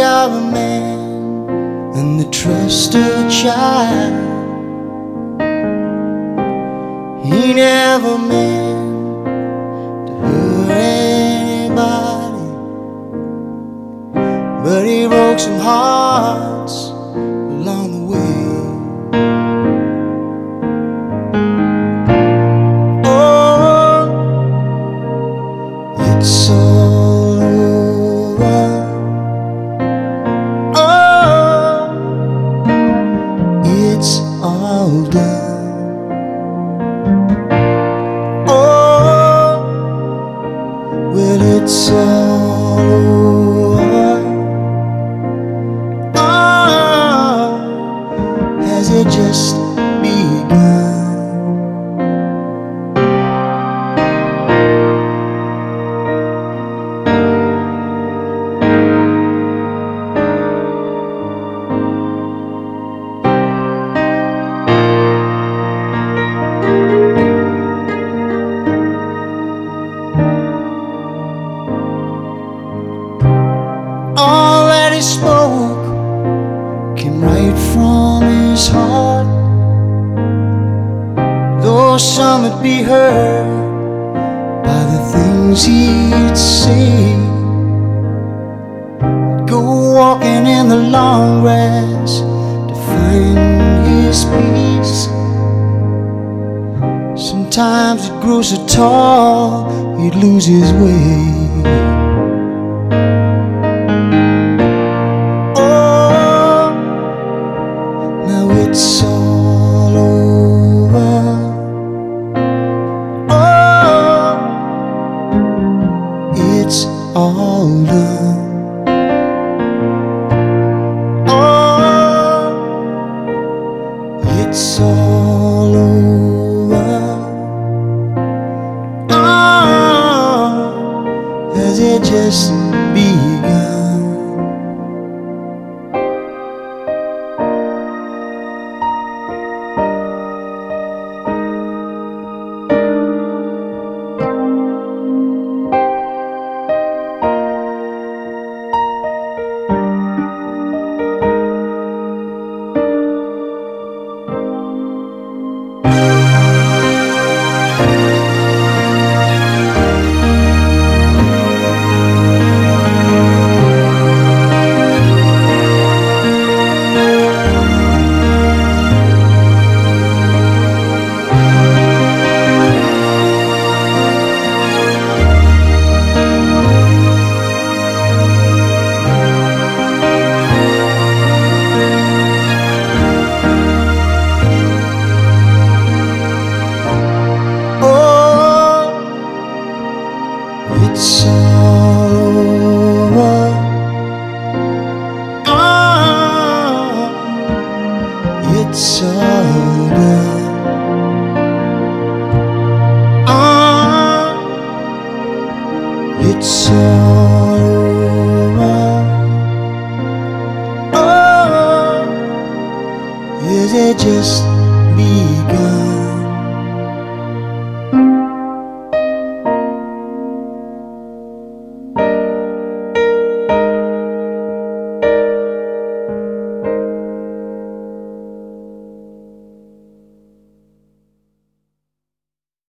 of a man and the trust of a child. He never meant to hurt anybody, but he broke some hearts along the way. Oh, it's all over. Oh, it's all done. Well, it's all over. Oh, has it just begun? All that he spoke came right from his heart, though some would be hurt by the things he'd say. Go walking in the long grass to find his peace. Sometimes he'd grow so tall he'd lose his way. It's all over. Oh, it's all done. Oh, it's all over. Oh, has it just begun? It's all over. Oh, it's all done. Oh, it's all over. Oh, is it just